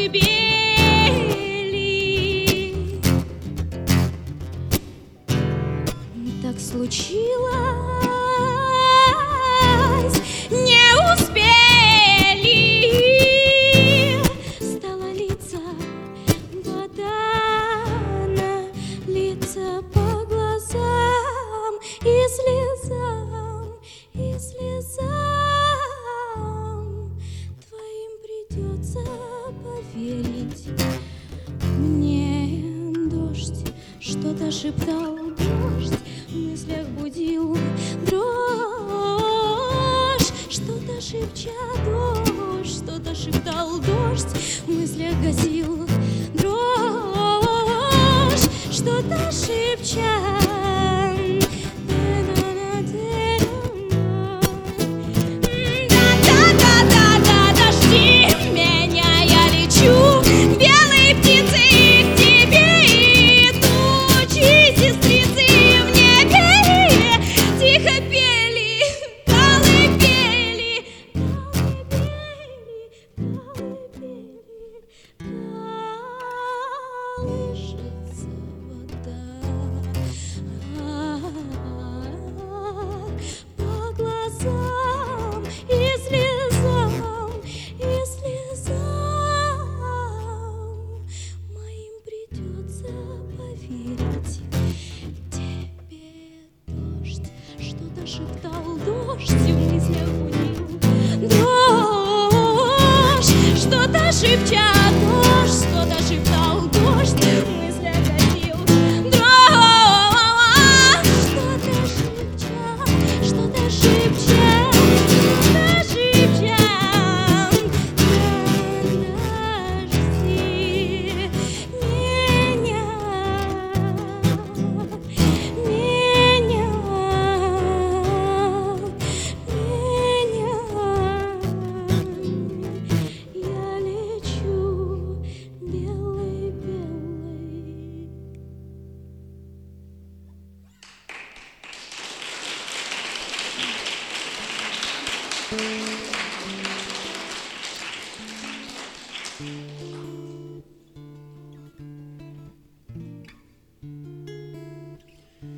удебели. Так случилось, не успели. Стала литься вода на лица по глазам и слезам, и слезам. Твоим придется поверить мне. Дождь что-то шептал, дождь в мыслях будил дрожь, что-то шепча, дождь, что-то шептал, дождь в мыслях гасил дрожь, что-то шепча. Дожди меня, я лечу белой птицей к тебе, и тучи сестрицы в небе тихо пели колыбели, колышется вода по глазам и слезам, и слезам. Моим придется поверить тебе. Дождь что-то шептал, дождь в мыслях будил дрожь, что-то шепча, дождь, что-то шептал, дождь в мыслях гасил дрожь, что-то шепча, что-то шепча, что-то шепча. Подожди меня, я лечу белой-белой.